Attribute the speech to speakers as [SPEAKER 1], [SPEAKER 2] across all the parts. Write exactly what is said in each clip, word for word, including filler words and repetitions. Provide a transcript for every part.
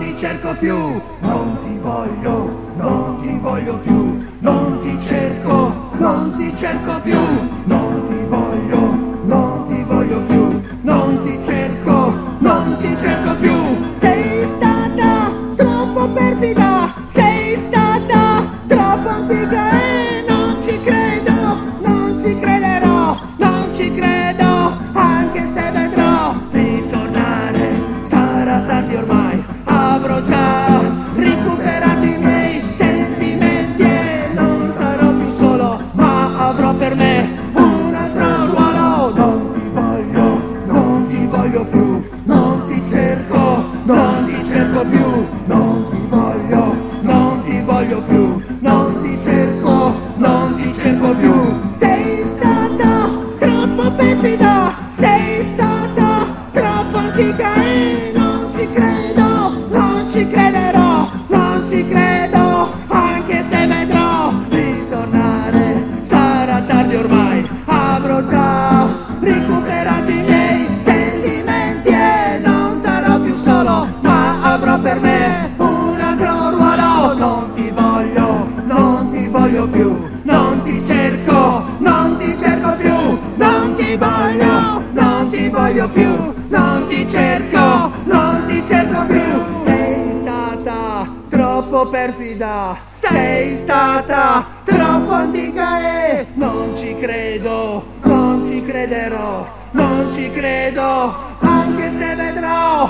[SPEAKER 1] ti cerco più, non ti voglio, non ti voglio più, non ti cerco, non ti cerco più, non ti voglio, non ti voglio più, non ti cerco, non ti cerco più.
[SPEAKER 2] Sei stata troppo perfida, sei stata troppo antica e non ci credo, non ci crederò, non ci credo, anche se vedrò ritornare. Sarà tardi ormai, avrò già recuperato i miei sentimenti e non sarò più solo, ma avrò per me un altro ruolo.
[SPEAKER 1] Non ti voglio, non ti voglio più, non ti cerco, non ti cerco più, non ti voglio, non ti voglio più, non ti cerco, non ti cerco più.
[SPEAKER 2] Sei stata troppo perfida, sei stata troppo antica e non ci credo, non ci crederò, non ci credo, anche se vedrò ritornare.
[SPEAKER 1] Sarà tardi ormai,
[SPEAKER 2] Avrò già recuperato i miei sentimenti e non sarò più solo, ma avrò per me un altro ruolo.
[SPEAKER 1] non ti voglio, non ti voglio più, non ti cerco, non ti cerco più,
[SPEAKER 2] Non ti voglio,
[SPEAKER 1] non ti voglio più, non ti cerco, non ti cerco più.
[SPEAKER 2] sei stata troppo perfida, sei stata troppo antica e
[SPEAKER 1] Non ci credo, non ci crederò, non ci credo,
[SPEAKER 2] anche se vedrò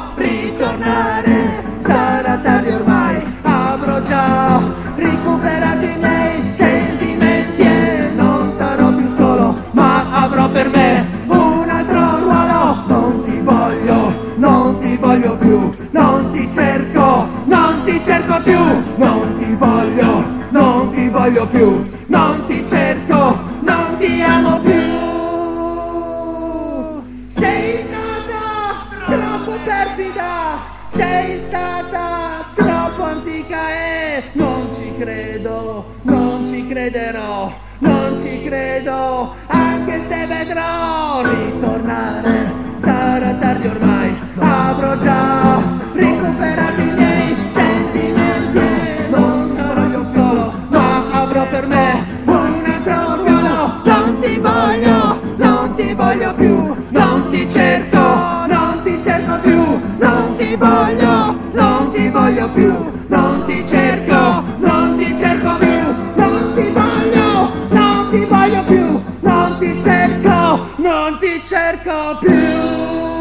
[SPEAKER 1] ritornare. Sarà tardi ormai, avrò già
[SPEAKER 2] recuperato i miei
[SPEAKER 1] sentimenti e non sarò più solo, ma avrò per me
[SPEAKER 2] un altro ruolo.
[SPEAKER 1] non ti voglio, non ti voglio più, non ti cerco, non ti cerco più, non ti voglio, non ti voglio più, non ti cerco, non ti amo più.
[SPEAKER 2] Sei stata troppo perfida, sei stata troppo antica e
[SPEAKER 1] Non ci credo, non ci crederò, non ci credo,
[SPEAKER 2] anche se vedrò
[SPEAKER 1] ritornare. Sarà tardi ormai, avrò già
[SPEAKER 2] recuperato i miei
[SPEAKER 1] sentimenti e non sarò io solo, ma avrò per me
[SPEAKER 2] un altro ruolo.
[SPEAKER 1] non ti voglio, non ti voglio più, non ti cerco, non ti cerco più, non ti voglio, non ti voglio più, non ti cerco, non ti cerco più,
[SPEAKER 2] Non ti voglio, non ti voglio più,
[SPEAKER 1] non ti cerco, non ti cerco più.